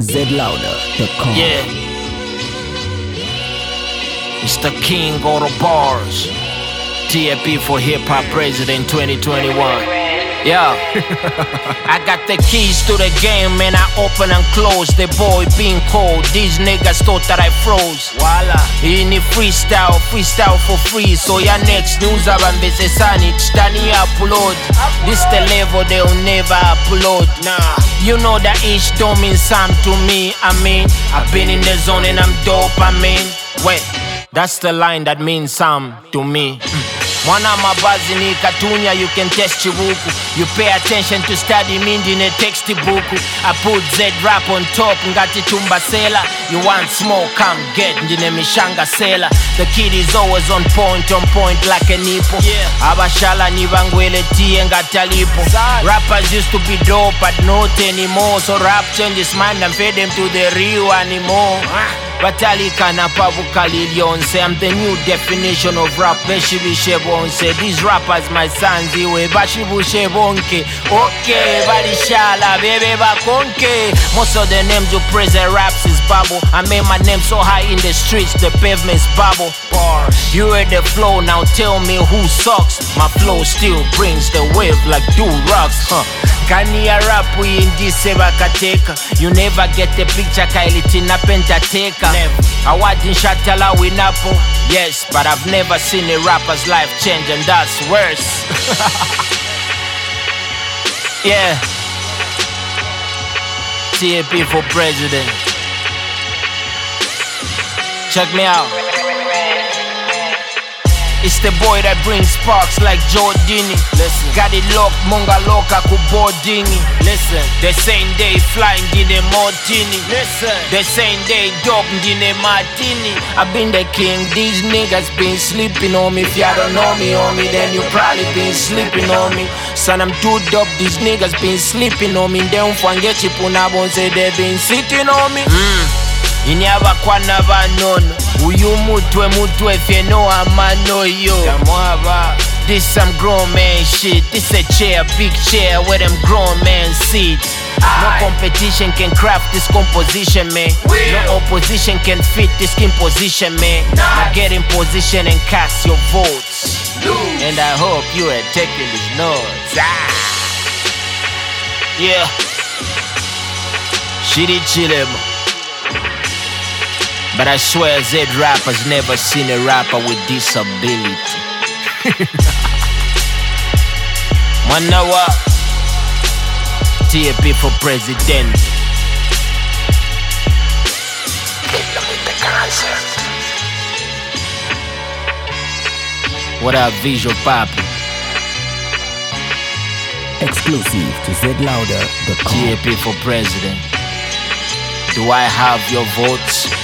zlouder.com. Yeah. It's the king of the bars. TAP for Hip Hop President 2021. Yeah. I got the keys to the game and I open and close. The boy being cold. These niggas thought that I froze. Voila. Ini freestyle for free. So your next news abambese sani chitani upload. This the level they'll never upload. Nah. You know that each don't mean something to me. I mean, I've been in the zone and I'm dope. I mean, wait, that's the line that means something to me. Mwana mabazi ni katunya, you can test chibuku. You pay attention to study mindi ne textbook. I put Z-Rap on top, ngati tumba sela. You want smoke, come get, njine mishanga sela. The kid is always on point like a nipple. Abashala ni bangwele tiye ngatalipo. Rappers used to be dope, but not anymore. So rap changes mind and fed them to the real anymore. Batalika na pavukalilion say I'm the new definition of rap. Beshibishebon say these rappers my sons iwe bashibushebonke. Okay, badishala bebe bakonke. Most of the names who praise the raps is bubble. I made my name so high in the streets, the pavement's bubble. You heard the flow, now tell me who sucks. My flow still brings the wave like do rocks. Kania rap we in this kateka. You never get the picture kailitina pentateka. I watch in Shatala with Napo. Yes, but I've never seen a rapper's life change, and that's worse. Yeah. TAP for president. Check me out. It's the boy that brings sparks like Jordini. Listen, got it locked, monga loka kubodini. Listen, the same day flying dine martini. Listen, the same day dope dine martini. I've been the king, these niggas been sleeping on me. If you don't know me, homie, then you probably been sleeping on me. Son, I'm too dope, these niggas been sleeping on me. They don't forget you punabon say they been sitting on me. Inyaba kwa nabanono. Uyu mutwe fieno amano yo. This some grown man shit. This a chair, big chair where them grown man sit. No competition can craft this composition, man. No opposition can fit this skin position, man. Now get in position and cast your votes. And I hope you are taking these notes. Yeah. Shitty chillin'. But I swear Z-Rap has never seen a rapper with disability. Manawa TAP for president. What up, Visual Papi? Exclusive to zlouder.com. TAP for president. Do I have your votes?